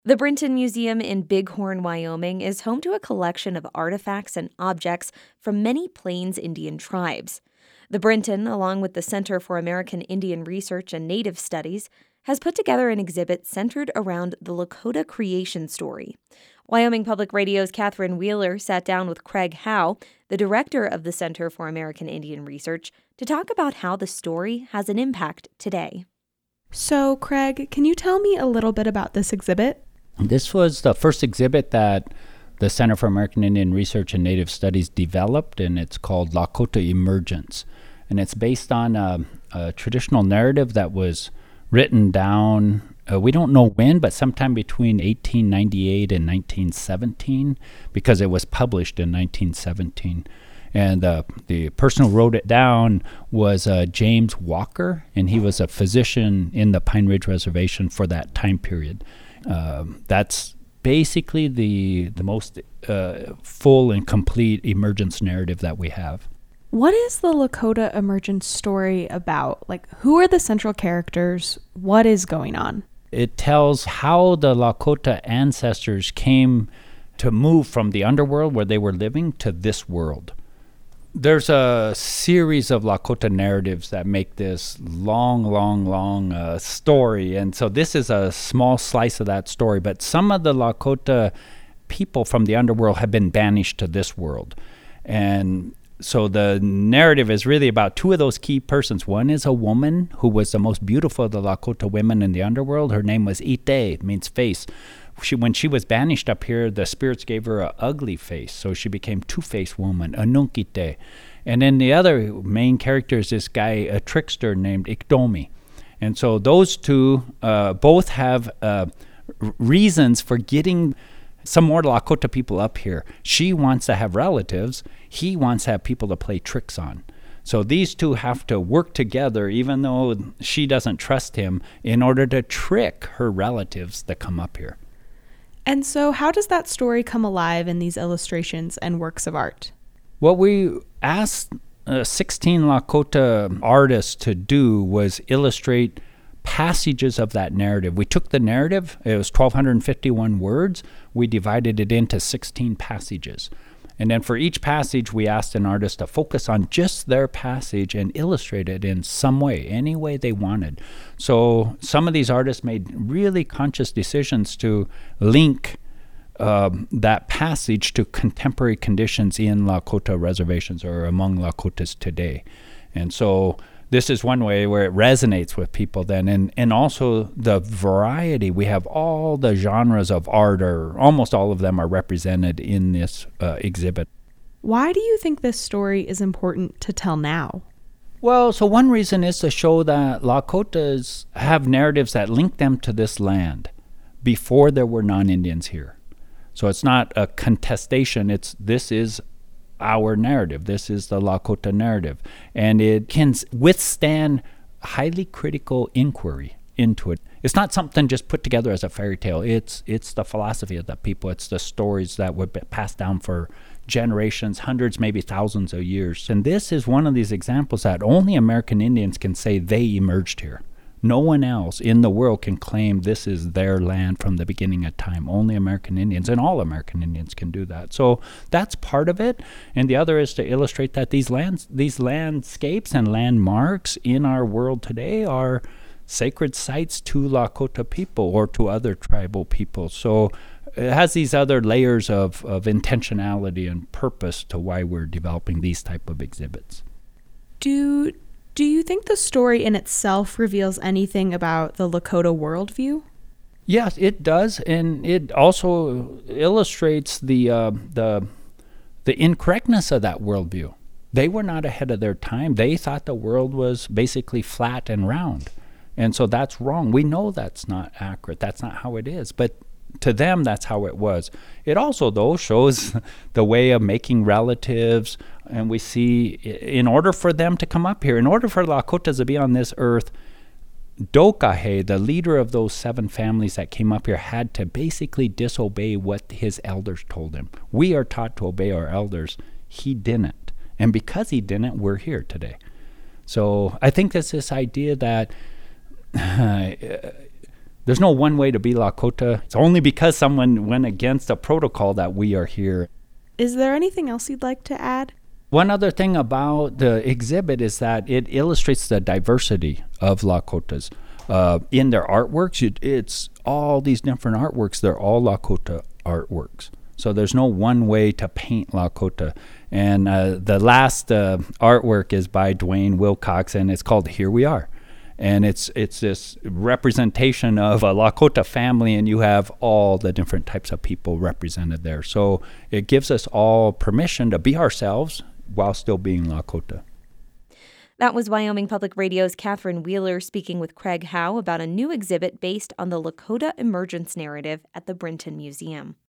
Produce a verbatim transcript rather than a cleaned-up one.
The Brinton Museum in Bighorn, Wyoming is home to a collection of artifacts and objects from many Plains Indian tribes. The Brinton, along with the Center for American Indian Research and Native Studies, has put together an exhibit centered around the Lakota creation story. Wyoming Public Radio's Catherine Wheeler sat down with Craig Howe, the director of the Center for American Indian Research, to talk about how the story has an impact today. So, Craig, can you tell me a little bit about this exhibit? This was the first exhibit that the Center for American Indian Research and Native Studies developed, and it's called Lakota Emergence. And it's based on a, a traditional narrative that was written down, uh, we don't know when, but sometime between eighteen ninety-eight and nineteen seventeen, because it was published in nineteen seventeen. And uh, the person who wrote it down was uh, James Walker, and he was a physician in the Pine Ridge Reservation for that time period. Um, that's basically the the most uh, full and complete emergence narrative that we have. What is the Lakota emergence story about? Like, who are the central characters? What is going on? It tells how the Lakota ancestors came to move from the underworld where they were living to this world. There's a series of Lakota narratives that make this long, long, long uh, story. And so this is a small slice of that story. But some of the Lakota people from the underworld have been banished to this world. And so the narrative is really about two of those key persons. One is a woman who was the most beautiful of the Lakota women in the underworld. Her name was Ite, it means face. She, when she was banished up here, the spirits gave her an ugly face, so she became two-faced woman, Anunkite. And then the other main character is this guy, a trickster named Iktomi. And so those two uh, both have uh, r- reasons for getting some more Lakota people up here. She wants to have relatives. He wants to have people to play tricks on. So these two have to work together, even though she doesn't trust him, in order to trick her relatives that come up here. And so how does that story come alive in these illustrations and works of art? What we asked uh, sixteen Lakota artists to do was illustrate passages of that narrative. We took the narrative, it was twelve fifty-one words, we divided it into sixteen passages. And then for each passage, we asked an artist to focus on just their passage and illustrate it in some way, any way they wanted. So some of these artists made really conscious decisions to link um, that passage to contemporary conditions in Lakota reservations or among Lakotas today. And so this is one way where it resonates with people then. And, and also the variety. We have all the genres of art, or almost all of them are represented in this uh, exhibit. Why do you think this story is important to tell now? Well, so one reason is to show that Lakotas have narratives that link them to this land before there were non-Indians here. So it's not a contestation. It's this is our narrative. This is the Lakota narrative. And it can withstand highly critical inquiry into it. It's not something just put together as a fairy tale. It's it's the philosophy of the people. It's the stories that were passed down for generations, hundreds, maybe thousands of years. And this is one of these examples that only American Indians can say they emerged here. No one else in the world can claim this is their land from the beginning of time. Only American Indians, and all American Indians can do that. So that's part of it. And the other is to illustrate that these lands, these landscapes and landmarks in our world today are sacred sites to Lakota people or to other tribal people. So it has these other layers of, of intentionality and purpose to why we're developing these type of exhibits. Do Do you think the story in itself reveals anything about the Lakota worldview? Yes, it does, and it also illustrates the uh, the the incorrectness of that worldview. They were not ahead of their time. They thought the world was basically flat and round, and so that's wrong. We know that's not accurate. That's not how it is, but to them, that's how it was. It also, though, shows the way of making relatives. And we see, in order for them to come up here, in order for Lakotas to be on this earth, Dokahe, the leader of those seven families that came up here, had to basically disobey what his elders told him. We are taught to obey our elders. He didn't. And because he didn't, we're here today. So I think there's this idea that uh, There's no one way to be Lakota. It's only because someone went against a protocol that we are here. Is there anything else you'd like to add? One other thing about the exhibit is that it illustrates the diversity of Lakotas. Uh, in their artworks, it, it's all these different artworks. They're all Lakota artworks. So there's no one way to paint Lakota. And uh, the last uh, artwork is by Dwayne Wilcox, and it's called Here We Are. And it's it's this representation of a Lakota family, and you have all the different types of people represented there. So it gives us all permission to be ourselves while still being Lakota. That was Wyoming Public Radio's Catherine Wheeler speaking with Craig Howe about a new exhibit based on the Lakota emergence narrative at the Brinton Museum.